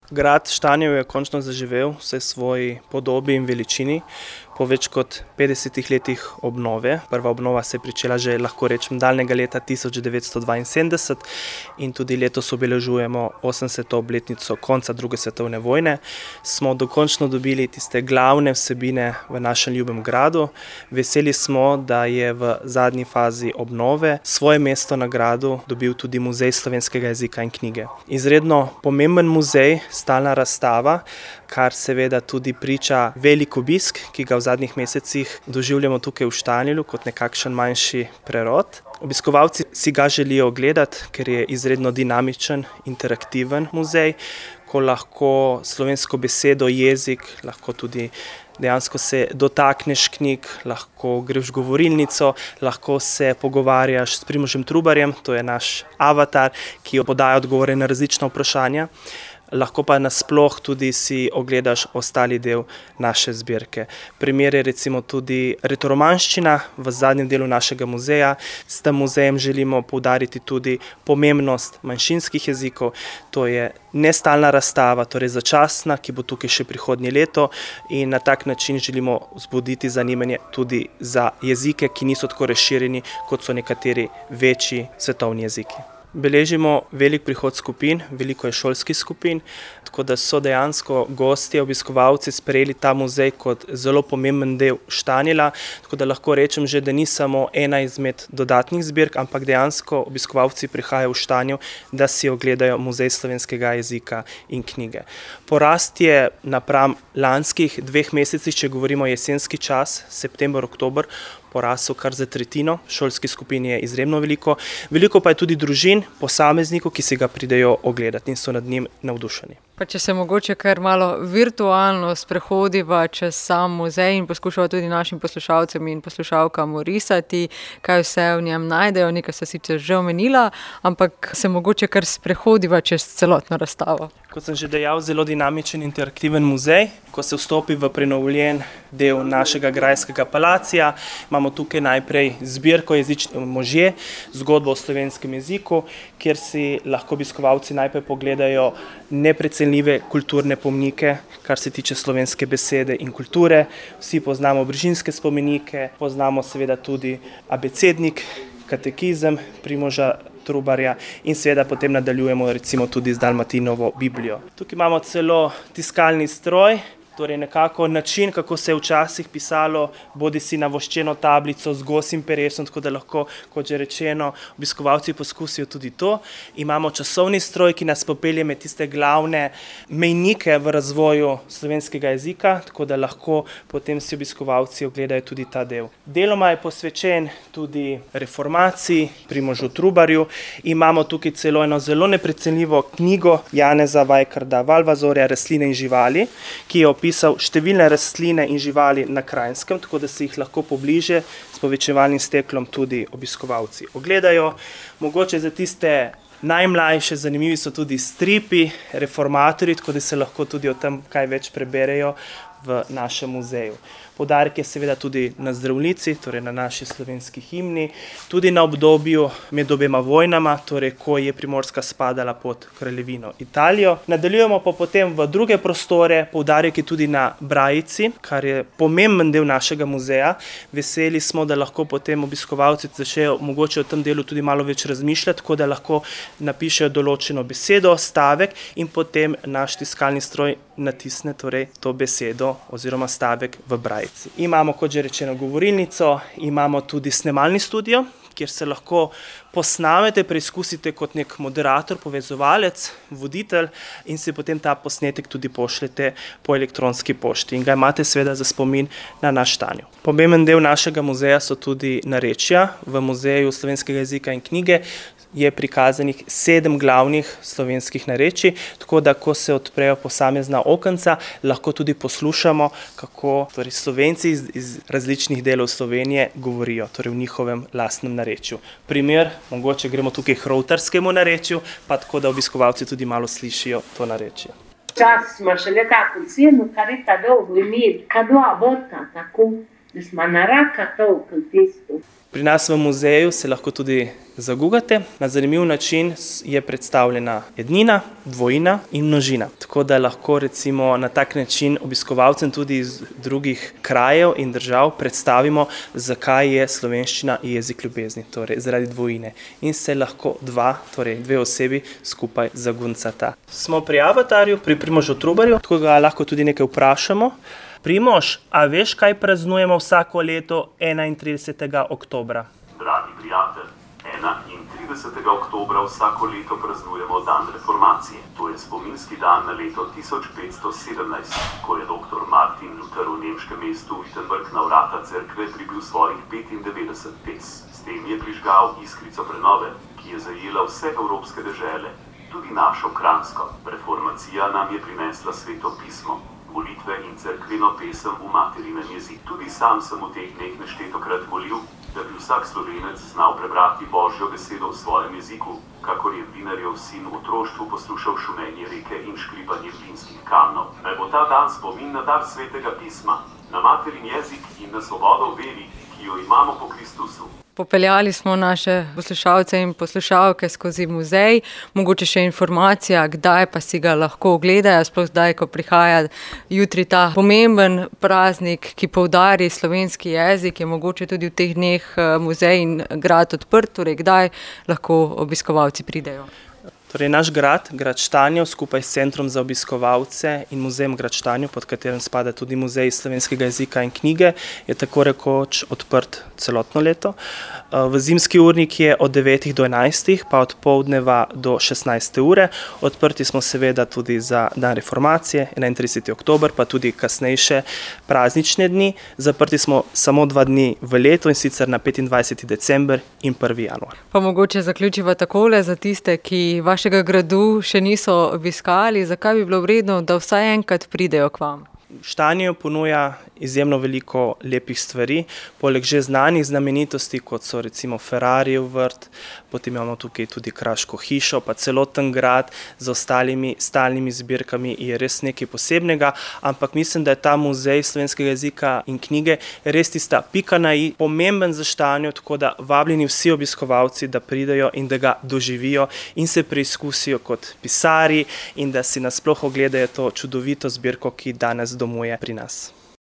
Grad Štanjev je končno zaživel vse svoji podobi in veličini po več kot 50 letih obnove. Prva obnova se je pričela že, lahko rečem, daljnega leta 1972 in tudi letos obeležujemo 80. obletnico konca druge svetovne vojne. Smo dokončno dobili tiste glavne vsebine v našem ljubem gradu. Veseli smo, da je v zadnji fazi obnove svoje mesto na gradu dobil tudi Muzej slovenskega jezika in knjige. Izredno pomemben muzej, stalna razstava, kar seveda tudi priča velik obisk, ki ga v zadnjih mesecih doživljamo tukaj v Štanjelu kot nekakšen manjši prerod. Obiskovalci si ga želijo ogledati, ker je izredno dinamičen, interaktiven muzej, ko lahko slovensko besedo, jezik, lahko tudi dejansko se dotakneš knjig, lahko greš v govorilnico, lahko se pogovarjaš s Primožem Trubarjem, to je naš avatar, ki podaja odgovore na različna vprašanja. Lahko pa nasploh tudi si ogledaš ostali del naše zbirke. Primer je recimo tudi retoromanščina v zadnjem delu našega muzeja. S tem muzejem želimo poudariti tudi pomembnost manjšinskih jezikov. To je nestalna razstava, torej začasna, ki bo tukaj še prihodnje leto in na tak način želimo vzbuditi zanimanje tudi za jezike, ki niso tako razširjeni, kot so nekateri večji svetovni jeziki. Beležimo velik prihod skupin, veliko je šolskih skupin, tako da so dejansko gostje, obiskovalci sprejeli ta muzej kot zelo pomemben del Štanjela, tako da lahko rečem že, da ni samo ena izmed dodatnih zbirk, ampak dejansko obiskovalci prihajajo v Štanjev, da si ogledajo Muzej slovenskega jezika in knjige. Porast je napram lanskih 2 mesecih, če govorimo jesenski čas, september, oktober, porasel kar za tretjino, šolskih skupin je izjemno veliko, veliko pa je tudi družin, posameznikov, ki si ga pridejo ogledati in so nad njim navdušeni. Pa če se mogoče kar malo virtualno sprehodiva čez sam muzej in poskušava tudi našim poslušalcem in poslušalkam orisati, kaj vse v njem najdejo, nekaj se sicer že omenila, ampak se mogoče kar sprehodiva čez celotno razstavo. Kot sem že dejal, zelo dinamičen, interaktiven muzej. Ko se vstopi v prenovljen del našega grajskega palacija, imamo tukaj najprej zbirko Jezični možje, zgodbo o slovenskem jeziku, kjer si lahko obiskovalci najprej pogledajo neprecenljive kulturne pomnike, kar se tiče slovenske besede in kulture. Vsi poznamo Brižinske spomenike, poznamo seveda tudi abecednik, katekizem Primoža Trubarja in seveda potem nadaljujemo recimo tudi z Dalmatinovo Biblijo. Tukaj imamo celo tiskalni stroj, torej nekako način, kako se je včasih pisalo, bodi si na voščeno tablico z gosim peresom, tako da lahko, kot že rečeno, obiskovalci poskusijo tudi to. Imamo časovni stroj, ki nas popelje med tiste glavne mejnike v razvoju slovenskega jezika, tako da lahko potem si obiskovalci ogledajo tudi ta del. Deloma je posvečen tudi reformaciji, Primožu Trubarju. Imamo tukaj celo eno zelo neprecenljivo knjigo Janeza Vajkarda Valvazorja Rastline in živali, ki je pisal številne rastline in živali na Kranjskem, tako da si jih lahko pobliže s povečevalnim steklom tudi obiskovalci ogledajo. Mogoče za tiste najmlajše zanimivi so tudi stripi, reformatorji, tako da se lahko tudi o tem kaj več preberejo v našem muzeju. Poudarek je seveda tudi na Zdravljici, torej na naši slovenski himni, tudi na obdobju med obema vojnama, torej ko je Primorska spadala pod kraljevino Italijo. Nadaljujemo pa potem v druge prostore, poudarek je tudi na Brajici, kar je pomemben del našega muzeja. Veseli smo, da lahko potem obiskovalci začnejo mogoče o tem delu tudi malo več razmišljati, tako da lahko napišejo določeno besedo, stavek in potem naš tiskalni stroj natisne torej to besedo oziroma stavek v Brajici. Imamo, kot že rečeno, govorilnico, imamo tudi snemalni studio, kjer se lahko posnamete, preizkusite kot nek moderator, povezovalec, voditelj in si potem ta posnetek tudi pošljete po elektronski pošti in ga imate seveda za spomin na naš Štanjev. Pomemben del našega muzeja so tudi narečja. V Muzeju slovenskega jezika in knjige je prikazanih 7 glavnih slovenskih narečij, tako da ko se odprejo posamezna okenca, lahko tudi poslušamo, kako torej Slovenci iz različnih delov Slovenije govorijo, torej v njihovem lastnem narečju. Primer, mogoče gremo tukaj k hrovtarskemu narečju, pa tako da obiskovalci tudi malo slišijo to narečje. Čas smo še nekako cenu, kar je ta dolgo imel, kadva vodka, tako, da smo na raka to v kmetijstvu. Pri nas v muzeju se lahko tudi zagugate. Na zanimiv način je predstavljena ednina, dvojina in množina. Tako da lahko recimo na tak način obiskovalcem tudi iz drugih krajev in držav predstavimo, zakaj je slovenščina jezik ljubezni, torej zaradi dvojine. In se lahko dve osebi skupaj zaguncata. Smo pri avatarju, pri Primožu Trubarju, tako ga lahko tudi nekaj vprašamo. Primož, a veš, kaj praznujemo vsako leto 31. oktobra? Dragi prijatelj, 31. oktobra vsako leto praznujemo dan reformacije. To je spominski dan na leto 1517, ko je dr. Martin Luther v nemškem mestu Wittenberg na vrata cerkve pribil svojih 95 pes. S tem je prižgal iskrico prenove, ki je zajela vse evropske dežele, tudi našo Kranjsko. Reformacija nam je prinesla Sveto pismo, molitve in cerkveno pesem v materinem jeziku. Tudi sam sem v teh dneh neštetokrat molil, da bi vsak Slovenec znal prebrati Božjo besedo v svojem jeziku, kakor je vinarjev sin v otroštvu poslušal šumenje reke in škripanje vinskih kamnov. Naj bo ta dan spomin na dar Svetega pisma, na materin jezik in na svobodo v veri, ki jo imamo po Kristusu. Popeljali smo naše poslušalce in poslušalke skozi muzej, mogoče še informacija, kdaj pa si ga lahko ogledajo, sploh zdaj, ko prihaja jutri ta pomemben praznik, ki poudari slovenski jezik, je mogoče tudi v teh dneh muzej in grad odprt, torej kdaj lahko obiskovalci pridejo. Torej, naš grad Štanjev, skupaj s Centrom za obiskovalce in muzejem Grad Štanjev, pod katerim spada tudi Muzej slovenskega jezika in knjige, je tako rekoč odprt celotno leto. V zimski urnik je od 9 do 11, pa od poldneva do 16 ure. Odprti smo seveda tudi za dan reformacije, 31. oktober, pa tudi kasnejše praznične dni. Zaprti smo samo 2 dni v letu, in sicer na 25. december in 1. januar. Pa mogoče zaključiva takole za tiste, ki vašega gradu še niso obiskali, zakaj bi bilo vredno, da vsaj enkrat pridejo k vam? Štanjev ponuja izjemno veliko lepih stvari, poleg že znanih znamenitosti, kot so recimo Ferrarijev vrt, potem imamo tukaj tudi Kraško hišo, pa celoten grad z ostalimi stalnimi zbirkami je res nekaj posebnega, ampak mislim, da je ta muzej slovenskega jezika in knjige res tista pika na i, pomemben za Štanjev, tako da vabljeni vsi obiskovalci, da pridejo in da ga doživijo in se preizkusijo kot pisarji in da si nasploh ogledajo to čudovito zbirko, ki danes domuje pri nas.